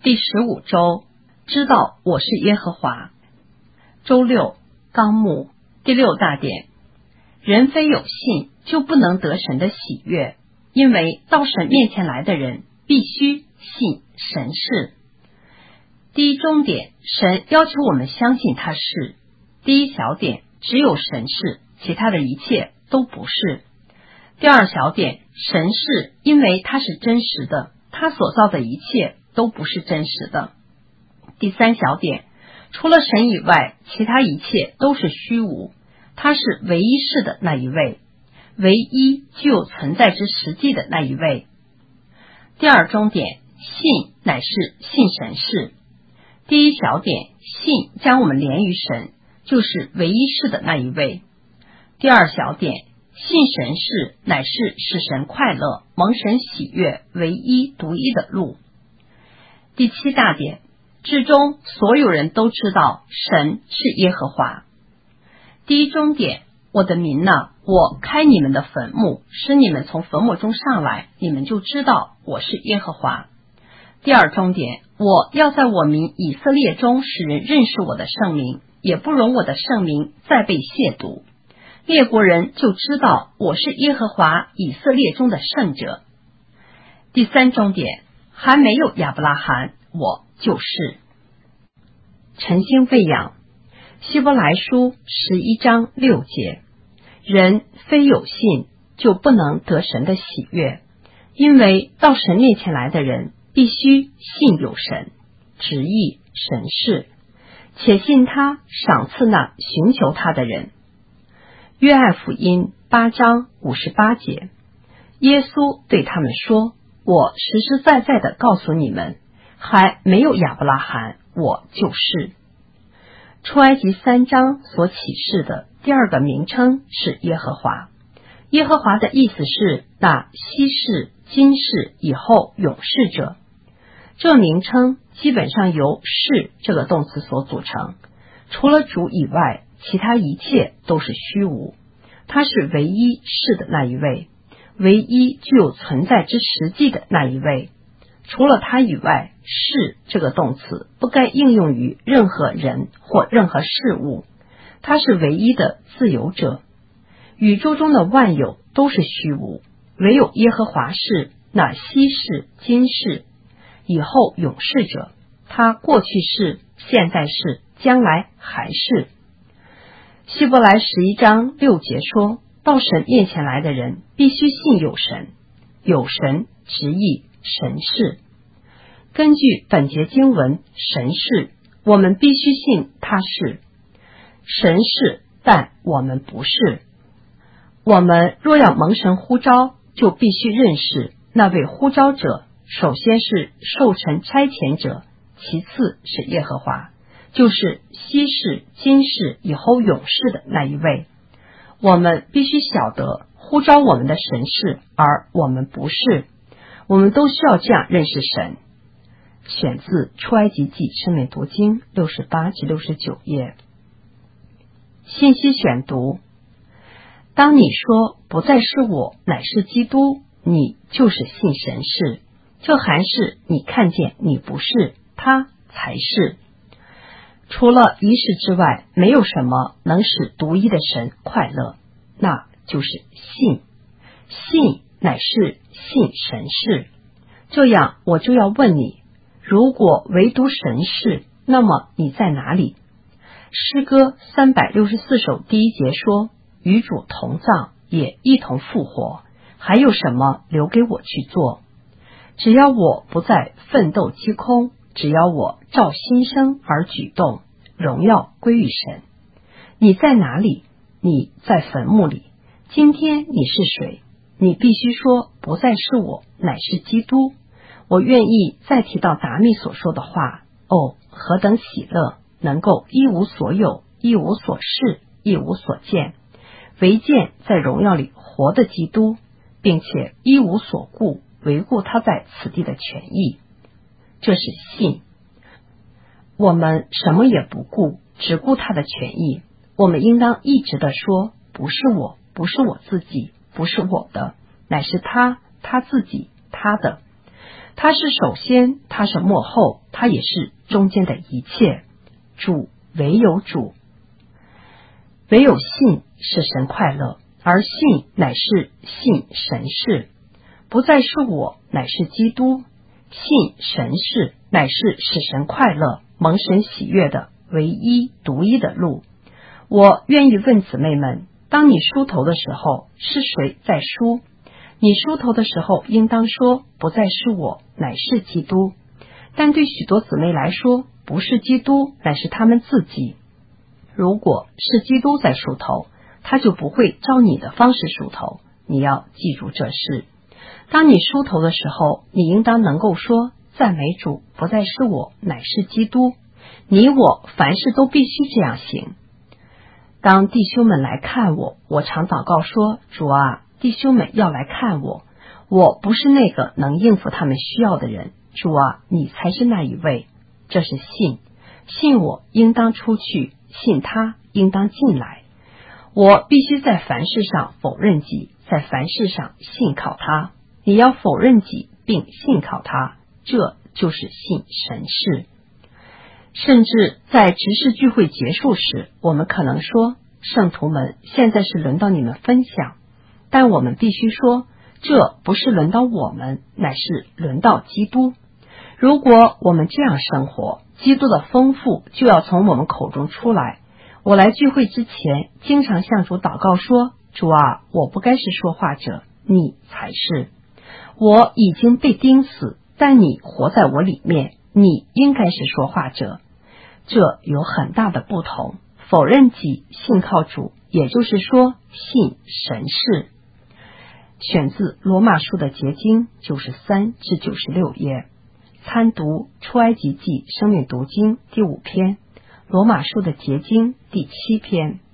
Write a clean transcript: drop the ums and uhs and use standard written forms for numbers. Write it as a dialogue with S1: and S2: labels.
S1: 第15周，知道我是耶和华。周六，纲目第6大点，人非有信就不能得神的喜悦，因为到神面前来的人必须信神是。第一中点，神要求我们相信他是。第一小点，只有神是，其他的一切都不是。第二小点，神是因为他是真实的，他所造的一切都不是真实的。第三小点，除了神以外，其他一切都是虚无，他是唯一是的那一位，唯一具有存在之实际的那一位。第二中点，信乃是信神是。第一小点，信将我们连于神，就是唯一是的那一位。第二小点，信神是乃是使神快乐、蒙神喜悦唯一独一的路。第七大点，至终所有人都知道神是耶和华。第一中点，我的民哪，我开你们的坟墓，使你们从坟墓中上来，你们就知道我是耶和华。第二中点，我要在我民以色列中使人认识我的圣名，也不容我的圣名再被亵渎，列国人就知道我是耶和华以色列中的圣者。第三中点，还没有亚伯拉罕，我就是。晨星喂养，希伯来书11章6节，人非有信就不能得神的喜悦，因为到神面前来的人必须信有神，直译神是，且信他赏赐那寻求他的人。约翰福音8章58节，耶稣对他们说，我实实在在的告诉你们，还没有亚伯拉罕，我就是。出埃及3章所启示的第二个名称是耶和华。耶和华的意思是那昔世、今世、以后永世者。这名称基本上由是这个动词所组成，除了主以外，其他一切都是虚无。他是唯一是的那一位，唯一具有存在之实际的那一位。除了他以外，是这个动词不该应用于任何人或任何事物。他是唯一的自由者。宇宙中的万有都是虚无，唯有耶和华是那昔世、今世、以后永世者。他过去是，现在是，将来还是。希伯来11章6节说，到神面前来的人必须信有神，有神直译神是。根据本节经文神是，我们必须信他是。神是，但我们不是。我们若要蒙神呼召，就必须认识那位呼召者，首先是受神差遣者，其次是耶和华，就是昔世、今世、以后永世的那一位。我们必须晓得呼召我们的神是，而我们不是。我们都需要这样认识神。选自出埃及记生命读经68至69页。信息选读，当你说不再是我，乃是基督，你就是信神是，这还是你看见你不是，他才是。除了一事之外，没有什么能使独一的神快乐，那就是信。信乃是信神是。这样我就要问你，如果唯独神是，那么你在哪里？诗歌364首第1节说，与主同葬，也一同复活，还有什么留给我去做？只要我不再奋斗击空，只要我照心声而举动，荣耀归于神。你在哪里？你在坟墓里。今天你是谁？你必须说不再是我，乃是基督。我愿意再提到达密所说的话，哦，何等喜乐，能够一无所有，一无所事，一无所见，唯见在荣耀里活的基督，并且一无所顾，维护他在此地的权益。这是信。我们什么也不顾，只顾他的权益。我们应当一直的说，不是我，不是我自己，不是我的，乃是他，他自己，他的。 他是首先，他是末后，他也是中间的一切。主，唯有主。唯有信使神快乐，而信乃是信神事，不再是我，乃是基督。信神事乃是使神快乐、蒙神喜悦的唯一独一的路。我愿意问姊妹们，当你梳头的时候，是谁在梳？你梳头的时候应当说，不再是我，乃是基督。但对许多姊妹来说，不是基督，乃是他们自己。如果是基督在梳头，他就不会照你的方式梳头。你要记住这事。当你梳头的时候，你应当能够说，赞美主，不再是我，乃是基督。你我凡事都必须这样行。当弟兄们来看我，我常祷告说，主啊，弟兄们要来看我，我不是那个能应付他们需要的人，主啊，你才是那一位。这是信，信我应当出去，信他应当进来。我必须在凡事上否认己，在凡事上信靠他。你要否认己并信靠他，这就是信神事。甚至在执事聚会结束时，我们可能说，圣徒们，现在是轮到你们分享，但我们必须说，这不是轮到我们，乃是轮到基督。如果我们这样生活，基督的丰富就要从我们口中出来。我来聚会之前，经常向主祷告说，主啊，我不该是说话者，你才是。我已经被钉死，但你活在我里面，你应该是说话者。这有很大的不同。否认己，信靠主，也就是说信神事。选自罗马书的结经93至96页，参读出埃及记生命读经第5篇，罗马书的结经第7篇。